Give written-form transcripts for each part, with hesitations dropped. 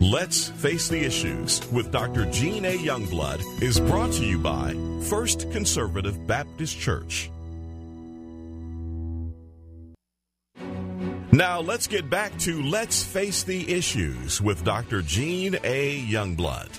Let's Face the Issues with Dr. Gene A. Youngblood is brought to you by First Conservative Baptist Church. Now let's get back to Let's Face the Issues with Dr. Gene A. Youngblood.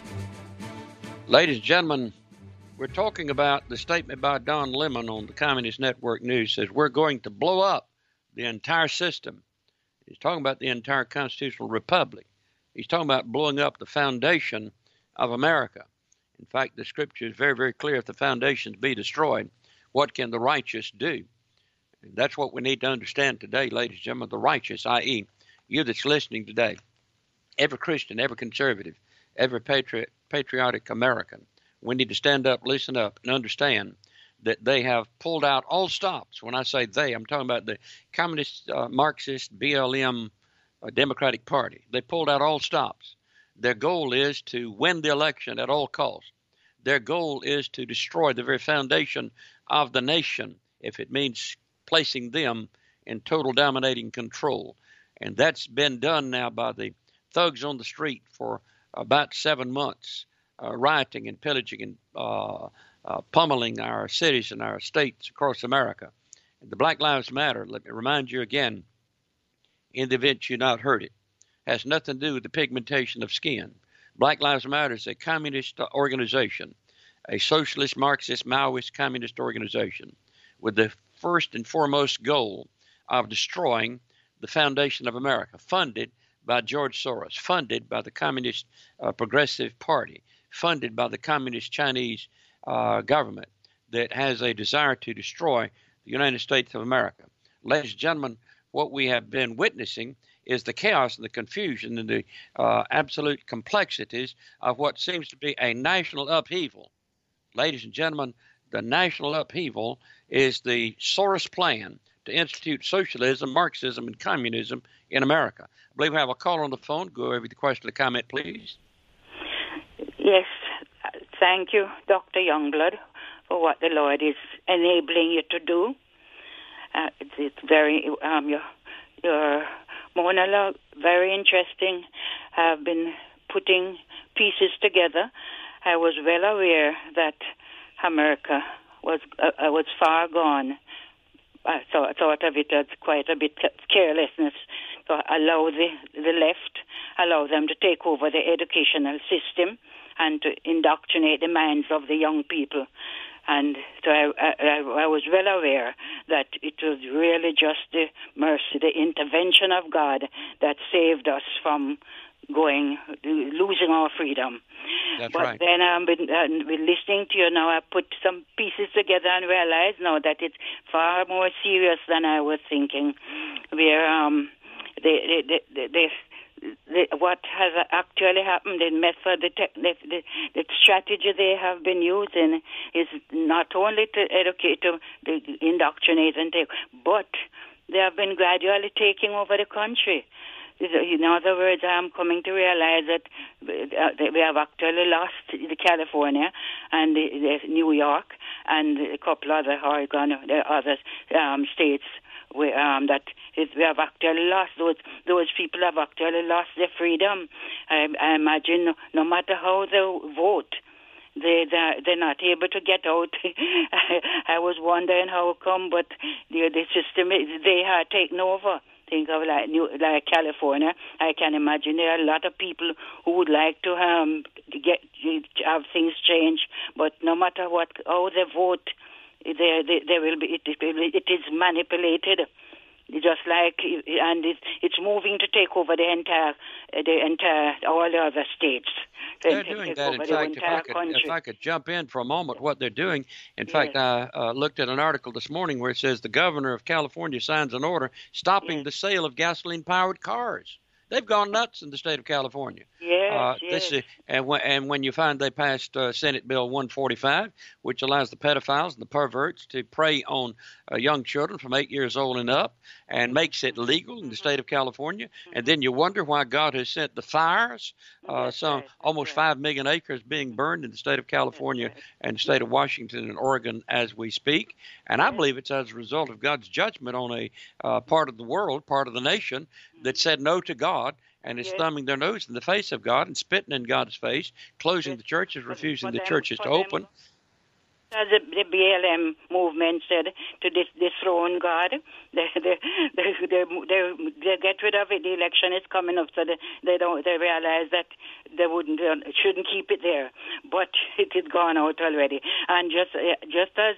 Ladies and gentlemen, we're talking about the statement by Don Lemon on the Communist Network News says we're going to blow up the entire system. He's talking about the entire constitutional republic. He's talking about blowing up the foundation of America. In fact, the scripture is very, very clear. If the foundations be destroyed, what can the righteous do? And that's what we need to understand today, ladies and gentlemen. The righteous, i.e., you that's listening today, every Christian, every conservative, every patriotic American, we need to stand up, listen up, and understand that they have pulled out all stops. When I say they, I'm talking about the Communist, Marxist, BLM, Democratic Party. They pulled out all stops. Their goal is to win the election at all costs. Their goal is to destroy the very foundation of the nation, if it means placing them in total dominating control. And that's been done now by the thugs on the street for about 7 months, rioting and pillaging and pummeling our cities and our states across America. And the Black Lives Matter, let me remind you again, in the event you've not heard it, has nothing to do with the pigmentation of skin. Black Lives Matter is a communist organization, a socialist, Marxist, Maoist communist organization with the first and foremost goal of destroying the foundation of America, funded by George Soros, funded by the Communist Progressive Party, funded by the Communist Chinese government that has a desire to destroy the United States of America. Ladies and gentlemen, what we have been witnessing is the chaos and the confusion and the absolute complexities of what seems to be a national upheaval. Ladies and gentlemen, the national upheaval is the Soros plan to institute socialism, Marxism, and communism in America. I believe we have a caller on the phone. Go over the question or comment, please. Yes. Thank you, Dr. Youngblood, for what the Lord is enabling you to do. It's very, your monologue, very interesting. I've been putting pieces together. I was well aware that America was far gone. I thought of it as quite a bit carelessness to allow the left, allow them to take over the educational system and to indoctrinate the minds of the young people. And so I was well aware that it was really just the mercy, the intervention of God that saved us from losing our freedom. That's but right. Then I've been listening to you now. I put some pieces together and realized now that it's far more serious than I was thinking. Where what has actually happened, the method, the strategy they have been using is not only to educate, to indoctrinate and take, but they have been gradually taking over the country. In other words, I'm coming to realize that we have actually lost the California and the New York and a couple other Oregon, the other states we have actually lost. Those people have actually lost their freedom. I imagine no matter how they vote, they're not able to get out. I was wondering how come, but the system, they had taken over. Think of like California. I can imagine there are a lot of people who would like to have things change, but no matter how they vote, they will be. It is manipulated. Just like, and it's moving to take over the entire all the other states. They're doing that. In fact, if I could jump in for a moment, what they're doing. In fact, I looked at an article this morning where it says the governor of California signs an order stopping the sale of gasoline-powered cars. They've gone nuts in the state of California. Yes. And when you find they passed Senate Bill 145, which allows the pedophiles and the perverts to prey on young children from 8 years old and up, and makes it legal in the state of California, and then you wonder why God has sent the fires. Almost 5 million acres being burned in the state of California and the state of Washington and Oregon as we speak. And I believe it's as a result of God's judgment on a part of the world, part of the nation, that said no to God and is Yes. thumbing their nose in the face of God and spitting in God's face, closing the churches, refusing the churches to open. As the BLM movement said, to dethrone God, they get rid of it. The election is coming up, so they realize that they shouldn't keep it there, but it is gone out already. And just as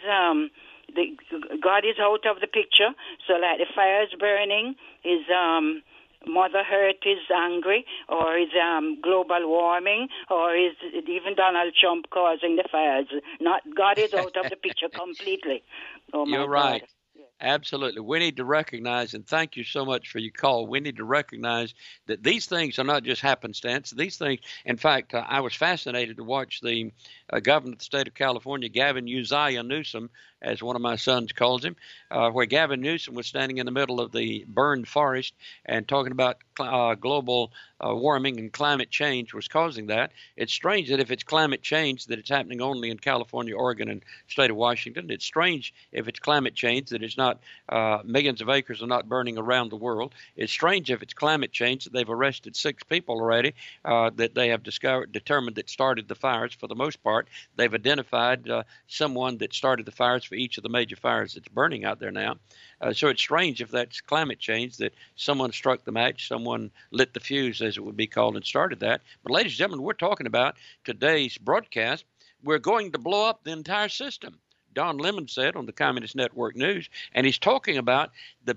God is out of the picture, so like the fire is burning, is Mother Earth is angry, or is global warming, or is even Donald Trump causing the fires? Not God is out of the picture completely. Oh my You're right. God. Absolutely. We need to recognize, and thank you so much for your call, we need to recognize that these things are not just happenstance. These things, in fact, I was fascinated to watch the governor of the state of California, Gavin Uzziah Newsom, as one of my sons calls him, where Gavin Newsom was standing in the middle of the burned forest and talking about global warming and climate change was causing that. It's strange that if it's climate change that it's happening only in California, Oregon, and state of Washington. It's strange if it's climate change that it's not millions of acres are not burning around the world. It's strange if it's climate change that they've arrested 6 people already that they have determined that started the fires. For the most part, they've identified someone that started the fires for each of the major fires that's burning out there now. So it's strange if that's climate change that someone struck the match, someone lit the fuse, as it would be called, and started that. But ladies and gentlemen, we're talking about today's broadcast. We're going to blow up the entire system, Don Lemon said on the Communist Network News, and he's talking about the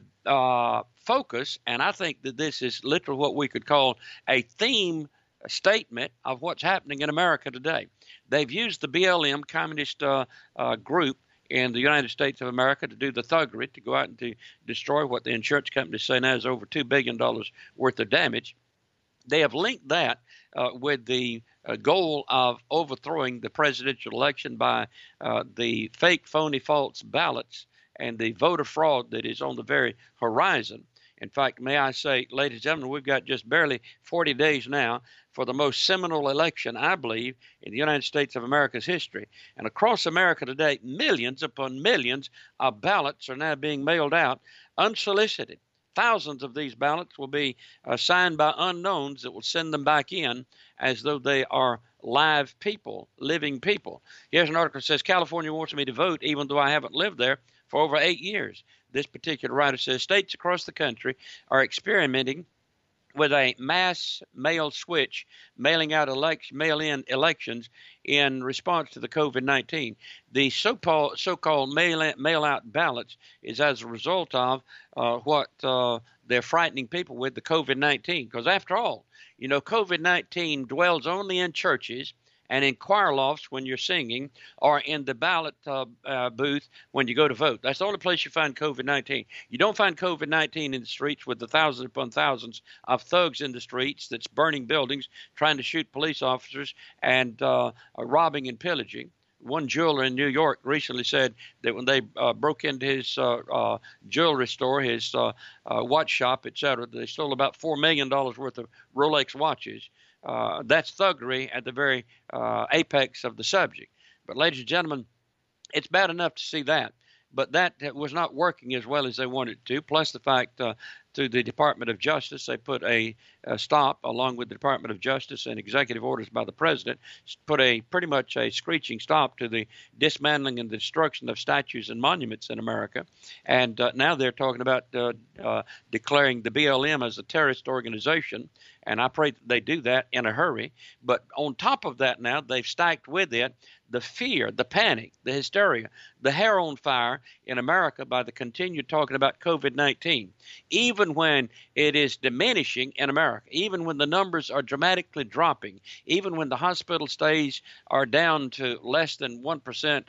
focus, and I think that this is literally what we could call a theme statement of what's happening in America today. They've used the BLM communist group in the United States of America to do the thuggery, to go out and to destroy what the insurance companies say now is over $2 billion worth of damage. They have linked that with the goal of overthrowing the presidential election by the fake, phony, false ballots and the voter fraud that is on the very horizon. In fact, may I say, ladies and gentlemen, we've got just barely 40 days now for the most seminal election, I believe, in the United States of America's history. And across America today, millions upon millions of ballots are now being mailed out unsolicited. Thousands of these ballots will be signed by unknowns that will send them back in as though they are live people, living people. Here's an article that says, California wants me to vote even though I haven't lived there for over 8 years. This particular writer says states across the country are experimenting with a mass mail switch, mailing out mail-in elections in response to the COVID-19. The so-called mail-out ballots is as a result of what they're frightening people with, the COVID-19. Because after all, you know, COVID-19 dwells only in churches and in choir lofts when you're singing, or in the ballot booth when you go to vote. That's the only place you find COVID-19. You don't find COVID-19 in the streets with the thousands upon thousands of thugs in the streets that's burning buildings, trying to shoot police officers, and robbing and pillaging. One jeweler in New York recently said that when they broke into his jewelry store, his watch shop, etc., they stole about $4 million worth of Rolex watches. That's thuggery at the very apex of the subject. But ladies and gentlemen, it's bad enough to see that. But that was not working as well as they wanted it to, plus the fact through the Department of Justice, they put a stop, along with the Department of Justice and executive orders by the president, put pretty much a screeching stop to the dismantling and the destruction of statues and monuments in America. And now they're talking about declaring the BLM as a terrorist organization. And I pray that they do that in a hurry. But on top of that now, they've stacked with it the fear, the panic, the hysteria, the hair on fire in America by the continued talking about COVID-19. Even when it is diminishing in America, even when the numbers are dramatically dropping, even when the hospital stays are down to less than 1%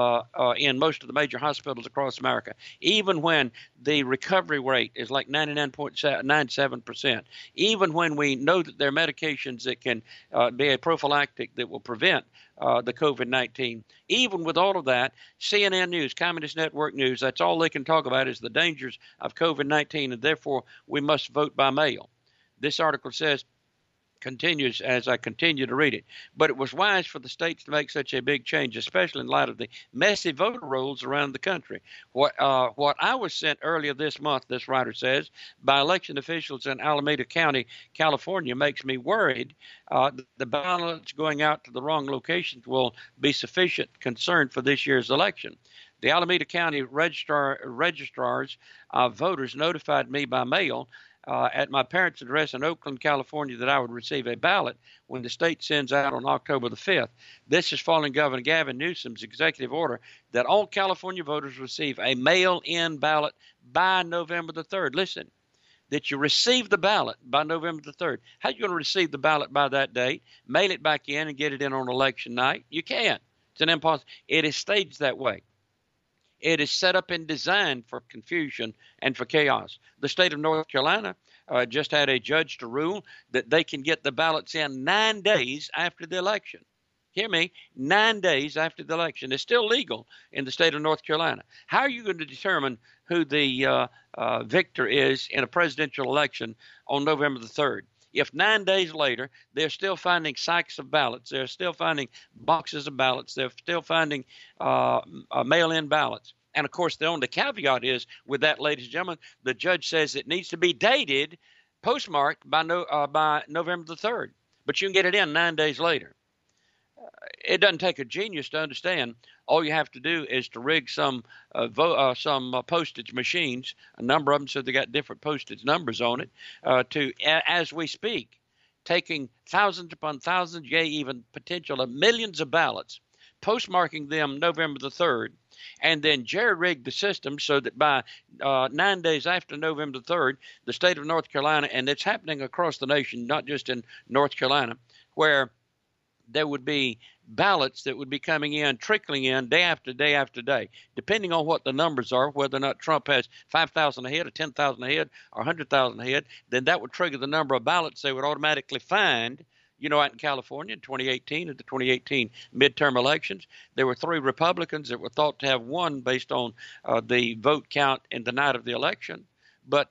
in most of the major hospitals across America, even when the recovery rate is like 99.97%, even when we know that there are medications that can be a prophylactic that will prevent the COVID-19. Even with all of that, CNN News, Communist Network News, that's all they can talk about is the dangers of COVID-19, and therefore we must vote by mail. This article says continues as I continue to read it. But it was wise for the states to make such a big change, especially in light of the messy voter rolls around the country. What I was sent earlier this month, this writer says, by election officials in Alameda County, California, makes me worried the ballots going out to the wrong locations will be sufficient concern for this year's election. The Alameda County registrars of voters notified me by mail at my parents' address in Oakland, California, that I would receive a ballot when the state sends out on October the 5th. This is following Governor Gavin Newsom's executive order that all California voters receive a mail-in ballot by November the 3rd. Listen, that you receive the ballot by November the 3rd. How are you going to receive the ballot by that date, mail it back in, and get it in on election night? You can't. It's an impossible. It is staged that way. It is set up and designed for confusion and for chaos. The state of North Carolina just had a judge to rule that they can get the ballots in 9 days after the election. Hear me, 9 days after the election. It's still legal in the state of North Carolina. How are you going to determine who the victor is in a presidential election on November the 3rd? If 9 days later, they're still finding sacks of ballots, they're still finding boxes of ballots, they're still finding mail-in ballots. And, of course, the only caveat is with that, ladies and gentlemen, the judge says it needs to be dated, postmarked by November the 3rd. But you can get it in 9 days later. It doesn't take a genius to understand. All you have to do is to rig some postage machines, a number of them, so they got different postage numbers on it, as we speak, taking thousands upon thousands, yea, even potential of millions of ballots, postmarking them November the 3rd, and then jerry-rig the system so that by 9 days after November the 3rd, the state of North Carolina, and it's happening across the nation, not just in North Carolina, where there would be ballots that would be coming in, trickling in day after day after day, depending on what the numbers are, whether or not Trump has 5,000 ahead or 10,000 ahead or 100,000 ahead, then that would trigger the number of ballots they would automatically find. You know, out in California in 2018, at the 2018 midterm elections, there were 3 Republicans that were thought to have won based on the vote count in the night of the election. But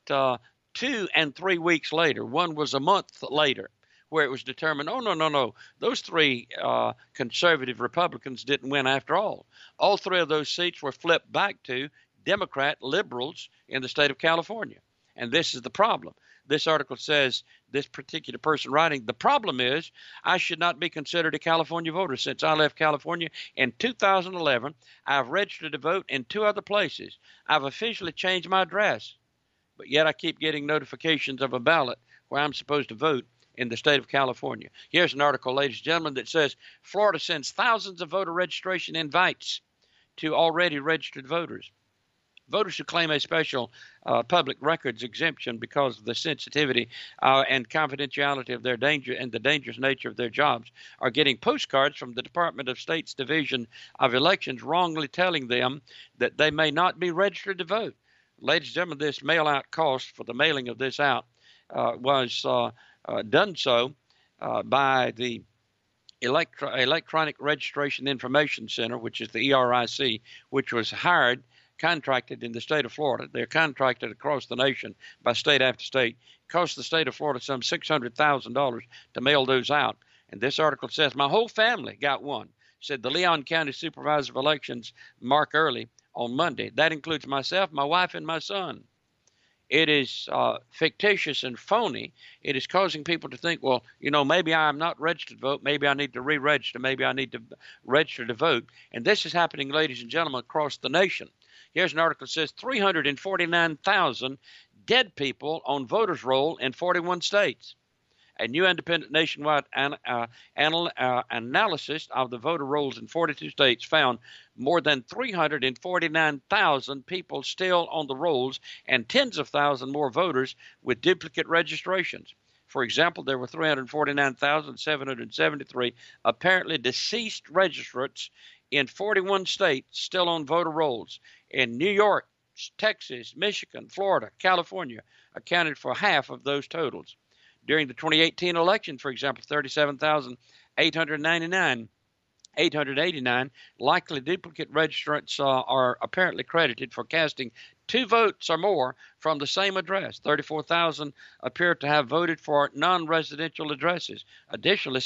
2 and 3 weeks later, one was a month later, where it was determined, oh, no, those 3 conservative Republicans didn't win after all. All 3 of those seats were flipped back to Democrat liberals in the state of California. And this is the problem. This article says, this particular person writing, the problem is I should not be considered a California voter. Since I left California in 2011, I've registered to vote in 2 other places. I've officially changed my address, but yet I keep getting notifications of a ballot where I'm supposed to vote in the state of California. Here's an article, ladies and gentlemen, that says Florida sends thousands of voter registration invites to already registered voters. Voters who claim a special public records exemption because of the sensitivity and confidentiality of their danger and the dangerous nature of their jobs are getting postcards from the Department of State's Division of Elections wrongly telling them that they may not be registered to vote. Ladies and gentlemen, this mail-out cost for the mailing of this out was done so by the Electronic Registration Information Center, which is the ERIC, which was contracted in the state of Florida. They're contracted across the nation by state after state. It cost the state of Florida some $600,000 to mail those out. And this article says, my whole family got one, said the Leon County Supervisor of Elections, Mark Early, on Monday. That includes myself, my wife, and my son. It is fictitious and phony. It is causing people to think, well, you know, maybe I'm not registered to vote. Maybe I need to re-register. Maybe I need to register to vote. And this is happening, ladies and gentlemen, across the nation. Here's an article that says 349,000 dead people on voters' roll in 41 states. A new independent nationwide analysis of the voter rolls in 42 states found more than 349,000 people still on the rolls and tens of thousands more voters with duplicate registrations. For example, there were 349,773 apparently deceased registrants in 41 states still on voter rolls. In New York, Texas, Michigan, Florida, California accounted for half of those totals. During the 2018 election, for example, 37,899 889. Likely duplicate registrants are apparently credited for casting 2 votes or more from the same address. 34,000 appear to have voted for non-residential addresses. Additionally,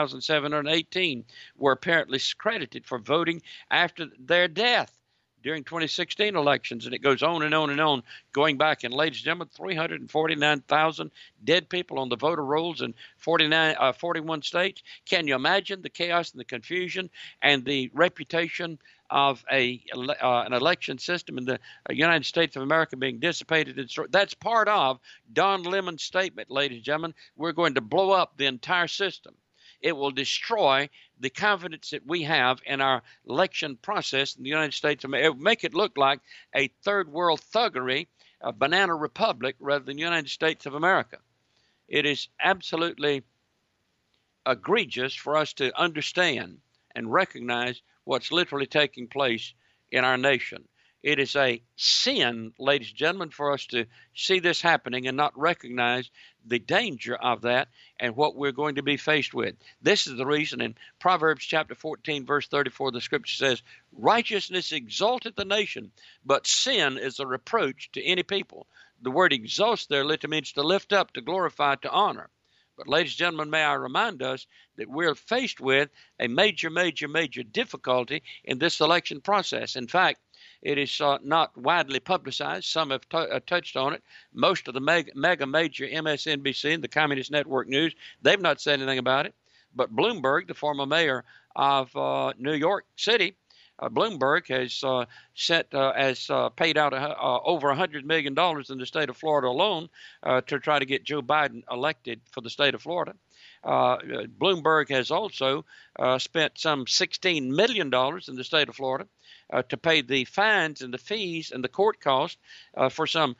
6,718 were apparently credited for voting after their death during 2016 elections, and it goes on and on and on, going back. And ladies and gentlemen, 349,000 dead people on the voter rolls in 41 states. Can you imagine the chaos and the confusion and the reputation of an election system in the United States of America being dissipated? That's part of Don Lemon's statement, ladies and gentlemen. We're going to blow up the entire system. It will destroy the confidence that we have in our election process in the United States of America. It will make it look like a third world thuggery, a banana republic, rather than the United States of America. It is absolutely egregious for us to understand and recognize what's literally taking place in our nation. It is a sin, ladies and gentlemen, for us to see this happening and not recognize the danger of that and what we're going to be faced with. This is the reason in Proverbs chapter 14, verse 34, the scripture says, righteousness exalteth the nation, but sin is a reproach to any people. The word exalt there literally means to lift up, to glorify, to honor. But ladies and gentlemen, may I remind us that we're faced with a major difficulty in this election process. In fact, it is not widely publicized. Some have touched on it. Most of the major MSNBC and the Communist Network News, they've not said anything about it. But Bloomberg, the former mayor of New York City, Bloomberg has paid out over $100 million in the state of Florida alone to try to get Joe Biden elected for the state of Florida. Bloomberg has also spent some $16 million in the state of Florida to pay the fines and the fees and the court costs for some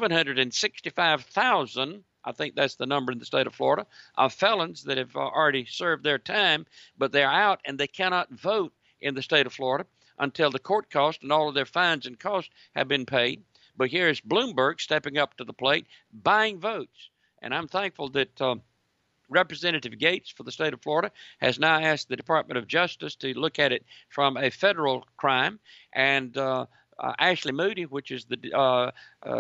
765,000, I think that's the number in the state of Florida, of felons that have already served their time, but they're out and they cannot vote in the state of Florida until the court costs and all of their fines and costs have been paid. But here's Bloomberg stepping up to the plate, buying votes. And I'm thankful that Representative Gates for the state of Florida has now asked the Department of Justice to look at it from a federal crime, and Ashley Moody, which is the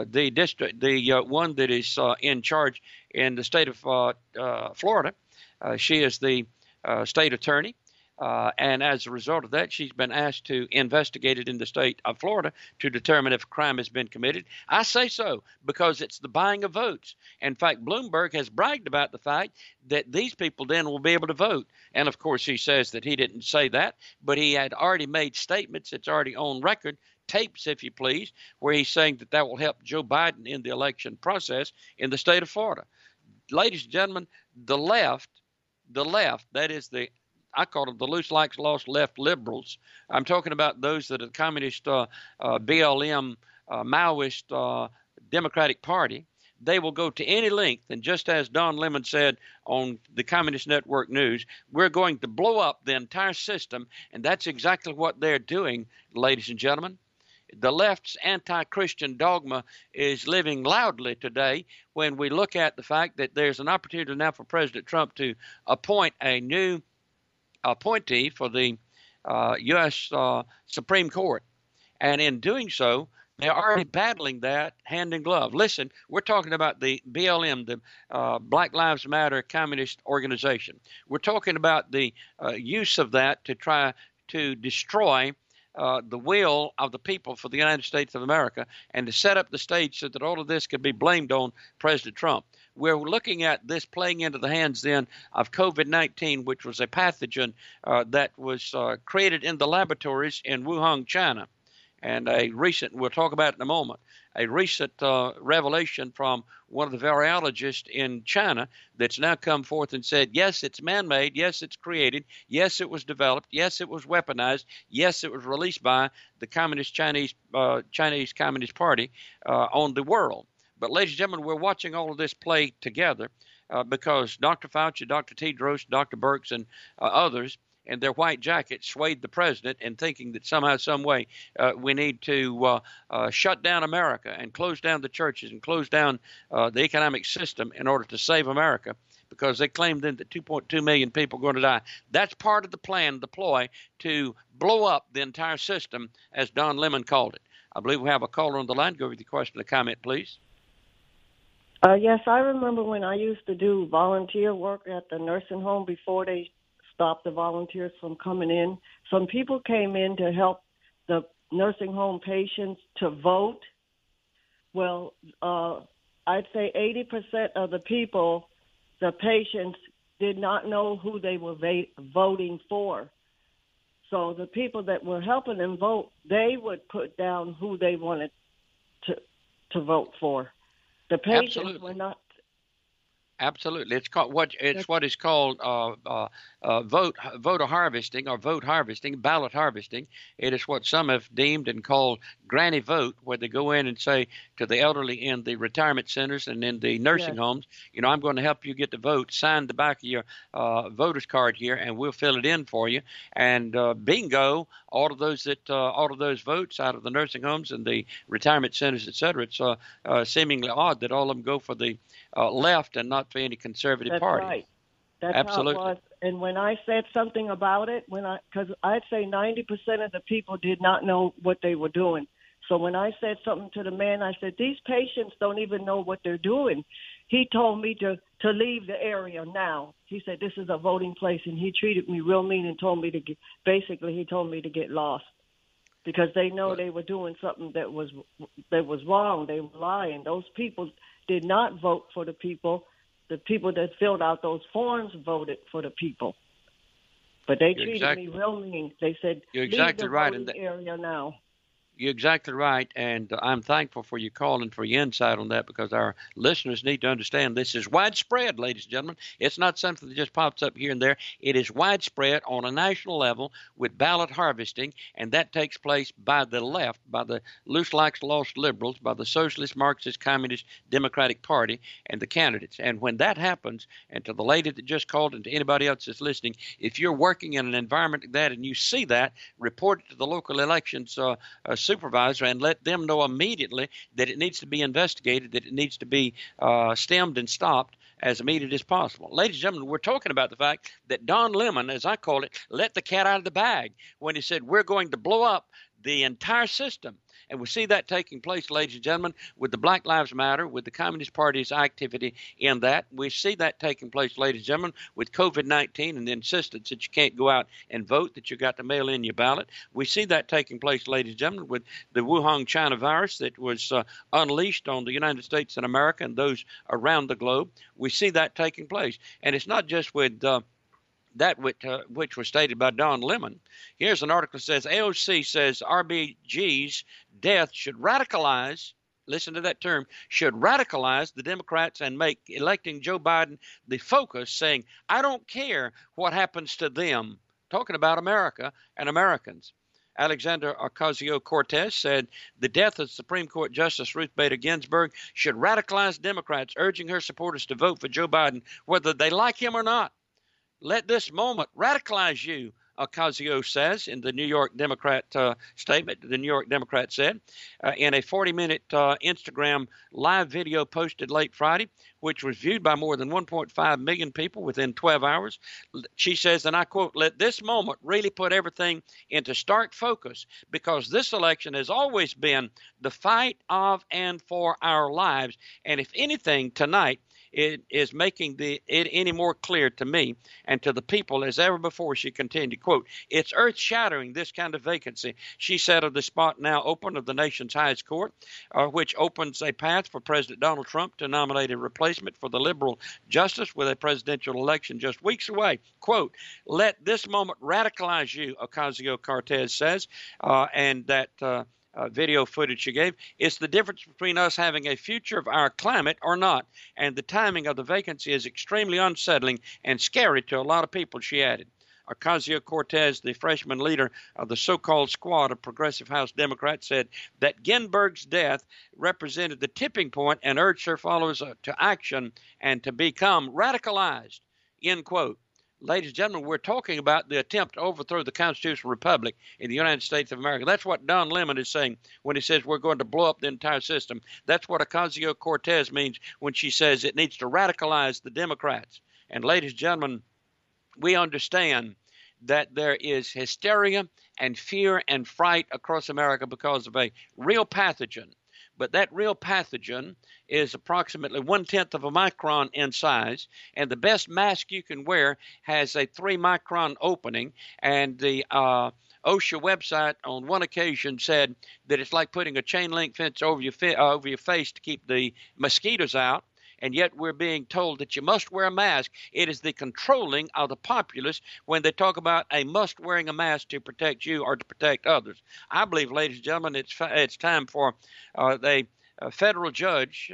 one that is in charge in the state of Florida, she is the state attorney. And as a result of that, she's been asked to investigate it in the state of Florida to determine if a crime has been committed. I say so because it's the buying of votes. In fact, Bloomberg has bragged about the fact that these people then will be able to vote. And, of course, he says that he didn't say that, but he had already made statements. It's already on record, tapes, if you please, where he's saying that that will help Joe Biden in the election process in the state of Florida. Ladies and gentlemen, the left, that is I call them the loose likes lost left liberals. I'm talking about those that are the communist BLM Maoist Democratic Party. They will go to any length, and just as Don Lemon said on the Communist Network News, we're going to blow up the entire system, and that's exactly what they're doing, ladies and gentlemen. The left's anti-Christian dogma is living loudly today when we look at the fact that there's an opportunity now for President Trump to appoint a new appointee for the U.S. Supreme Court. And in doing so, they're already battling that hand in glove. Listen, we're talking about the BLM, the Black Lives Matter communist organization. We're talking about the use of that to try to destroy the will of the people for the United States of America and to set up the stage so that all of this could be blamed on President Trump. We're looking at this playing into the hands then of COVID-19, which was a pathogen that was created in the laboratories in Wuhan, China. And we'll talk about it in a moment, a recent revelation from one of the virologists in China that's now come forth and said, yes, it's man-made, yes, it's created, yes, it was developed, yes, it was weaponized, yes, it was released by the Chinese Communist Party on the world. But, ladies and gentlemen, we're watching all of this play together because Dr. Fauci, Dr. Tedros, Dr. Birx, and others in their white jackets swayed the president in thinking that somehow, some way, we need to shut down America and close down the churches and close down the economic system in order to save America. because they claim then that 2.2 million people are going to die. That's part of the plan, the ploy to blow up the entire system, as Don Lemon called it. I believe we have a caller on the line. Go with your question or comment, please. Yes, I remember when I used to do volunteer work at the nursing home before they stopped the volunteers from coming in. Some people came in to help the nursing home patients to vote. Well, I'd say 80% of the people, the patients, did not know who they were voting for. So the people that were helping them vote, they would put down who they wanted to vote for. The patients were not. Absolutely, it's called what is called voter harvesting or vote harvesting, ballot harvesting. It is what some have deemed and called granny vote, where they go in and say to the elderly in the retirement centers and in the nursing homes, you know, I'm going to help you get the vote. Sign the back of your voter's card here, and we'll fill it in for you. And bingo, all of those votes out of the nursing homes and the retirement centers, et cetera. It's seemingly odd that all of them go for the left and not for any conservative party. Right. That's absolutely. How it was. And when I said something about it, because I'd say 90% of the people did not know what they were doing. So when I said something to the man, I said, these patients don't even know what they're doing. He told me to leave the area now. He said, this is a voting place, and he treated me real mean and told me to he told me to get lost, because they know they were doing something that was wrong. They were lying. Those people did not vote for the people. The people that filled out those forms voted for the people. But they treated me real mean. They said, you're exactly leave the right voting area now. You're exactly right, and I'm thankful for your call and for your insight on that, because our listeners need to understand this is widespread, ladies and gentlemen. It's not something that just pops up here and there. It is widespread on a national level with ballot harvesting, and that takes place by the left, by the loose likes lost liberals, by the Socialist, Marxist, Communist, Democratic Party, and the candidates. And when that happens, and to the lady that just called and to anybody else that's listening, if you're working in an environment like that and you see that, report it to the local elections supervisor and let them know immediately that it needs to be investigated, that it needs to be stemmed and stopped as immediate as possible. Ladies and gentlemen, we're talking about the fact that Don Lemon, as I call it, let the cat out of the bag when he said we're going to blow up the entire system. And we see that taking place, ladies and gentlemen, with the Black Lives Matter, with the Communist Party's activity in that. We see that taking place, ladies and gentlemen, with COVID-19 and the insistence that you can't go out and vote, that you got to mail in your ballot. We see that taking place, ladies and gentlemen, with the Wuhan China virus that was unleashed on the United States and America and those around the globe. We see that taking place. And it's not just with that which was stated by Don Lemon. Here's an article that says AOC says RBG's death should radicalize, listen to that term, should radicalize the Democrats and make electing Joe Biden the focus, saying, I don't care what happens to them, talking about America and Americans. Alexandra Ocasio-Cortez said the death of Supreme Court Justice Ruth Bader Ginsburg should radicalize Democrats, urging her supporters to vote for Joe Biden, whether they like him or not. Let this moment radicalize you, Ocasio says in the New York Democrat statement. The New York Democrat said in a 40-minute Instagram live video posted late Friday, which was viewed by more than 1.5 million people within 12 hours. She says, and I quote, let this moment really put everything into stark focus, because this election has always been the fight of and for our lives. And if anything, tonight, it is making it any more clear to me and to the people as ever before, she continued, quote, it's earth-shattering, this kind of vacancy, she said, of the spot now open of the nation's highest court, which opens a path for President Donald Trump to nominate a replacement for the liberal justice with a presidential election just weeks away. Quote, let this moment radicalize you, Ocasio-Cortez says, and that video footage she gave. It's the difference between us having a future of our climate or not, and the timing of the vacancy is extremely unsettling and scary to a lot of people, she added. Ocasio-Cortez, the freshman leader of the so-called squad of progressive House Democrats, said that Ginsburg's death represented the tipping point and urged her followers to action and to become radicalized, end quote. Ladies and gentlemen, we're talking about the attempt to overthrow the constitutional republic in the United States of America. That's what Don Lemon is saying when he says we're going to blow up the entire system. That's what Ocasio-Cortez means when she says it needs to radicalize the Democrats And ladies and gentlemen, we understand that there is hysteria and fear and fright across America because of a real pathogen. But that real pathogen is approximately 1/10 of a micron in size, and the best mask you can wear has a 3-micron opening, and the OSHA website on one occasion said that it's like putting a chain link fence over your face to keep the mosquitoes out. And yet we're being told that you must wear a mask. It is the controlling of the populace when they talk about a must wearing a mask to protect you or to protect others. I believe, ladies and gentlemen, it's time for federal judges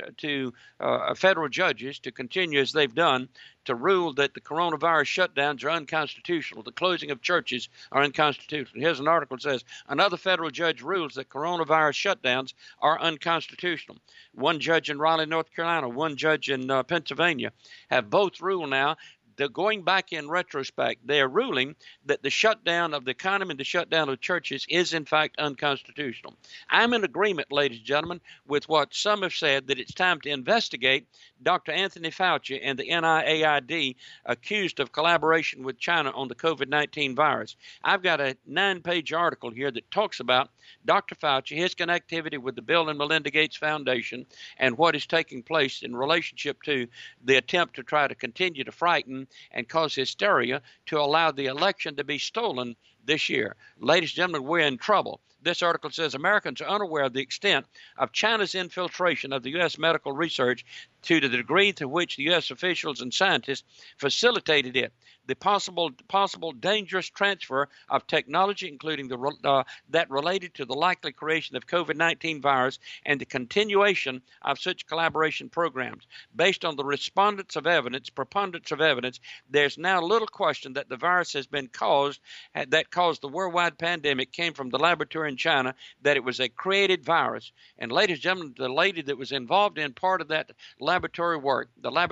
to continue as they've done to rule that the coronavirus shutdowns are unconstitutional. The closing of churches are unconstitutional. Here's an article that says another federal judge rules that coronavirus shutdowns are unconstitutional. One judge in Raleigh, North Carolina, one judge in Pennsylvania have both ruled now. They're going back in retrospect. They are ruling that the shutdown of the economy and the shutdown of churches is, in fact, unconstitutional. I'm in agreement, ladies and gentlemen, with what some have said, that it's time to investigate Dr. Anthony Fauci and the NIAID accused of collaboration with China on the COVID-19 virus. I've got a 9-page article here that talks about Dr. Fauci, his connectivity with the Bill and Melinda Gates Foundation, and what is taking place in relationship to the attempt to try to continue to frighten and cause hysteria to allow the election to be stolen this year. Ladies and gentlemen, we're in trouble. This article says Americans are unaware of the extent of China's infiltration of the U.S. medical research to the degree to which the U.S. officials and scientists facilitated it. The possible dangerous transfer of technology, including that related to the likely creation of COVID-19 virus, and the continuation of such collaboration programs. Based on the preponderance of evidence, there's now little question that the virus that caused the worldwide pandemic came from the laboratory in China, that it was a created virus. And ladies and gentlemen, the lady that was involved in part of that laboratory work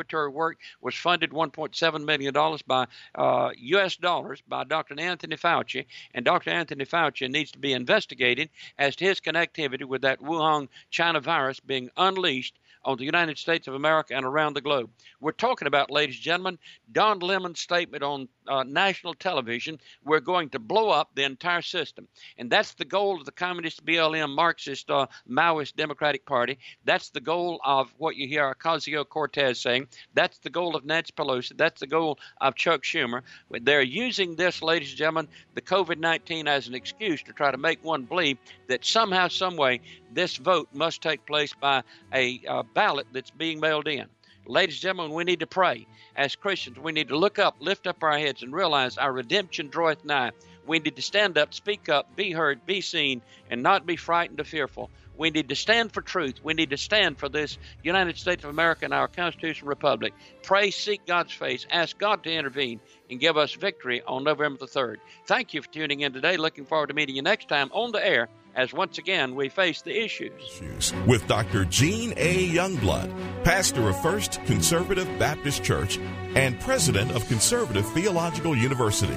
was funded $1.7 million by U.S. dollars by Dr. Anthony Fauci, and Dr. Anthony Fauci needs to be investigated as to his connectivity with that Wuhan China virus being unleashed on the United States of America and around the globe. We're talking about, ladies and gentlemen, Don Lemon's statement on national television. We're going to blow up the entire system. And that's the goal of the Communist BLM Marxist Maoist Democratic Party. That's the goal of what you hear Ocasio-Cortez saying. That's the goal of Nancy Pelosi. That's the goal of Chuck Schumer. They're using this, ladies and gentlemen, the COVID-19 as an excuse to try to make one believe that somehow, some way, this vote must take place by a ballot that's being mailed in. Ladies and gentlemen, we need to pray. As Christians, we need to look up, lift up our heads, and realize our redemption draweth nigh. We need to stand up, speak up, be heard, be seen, and not be frightened or fearful. We need to stand for truth. We need to stand for this United States of America and our constitutional republic. Pray, seek God's face, ask God to intervene, and give us victory on November the 3rd. Thank you for tuning in today. Looking forward to meeting you next time on the air, as once again we face the issues. With Dr. Gene A. Youngblood, pastor of First Conservative Baptist Church and president of Conservative Theological University,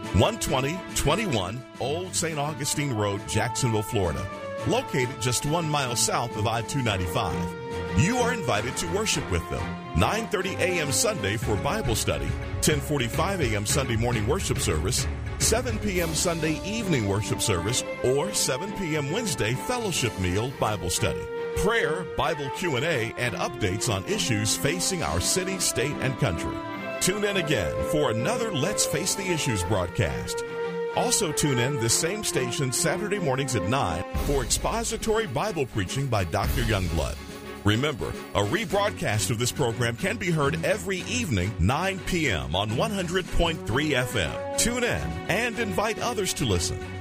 12021 Old St. Augustine Road, Jacksonville, Florida. Located just 1 mile south of I-295. You are invited to worship with them. 9:30 a.m. Sunday for Bible study, 10:45 a.m. Sunday morning worship service, 7 p.m. Sunday evening worship service, or 7 p.m. Wednesday fellowship meal Bible study. Prayer, Bible Q&A, and updates on issues facing our city, state, and country. Tune in again for another Let's Face the Issues broadcast. Also tune in this same station Saturday mornings at 9 for expository Bible preaching by Dr. Youngblood. Remember, a rebroadcast of this program can be heard every evening, 9 p.m. on 100.3 FM. Tune in and invite others to listen.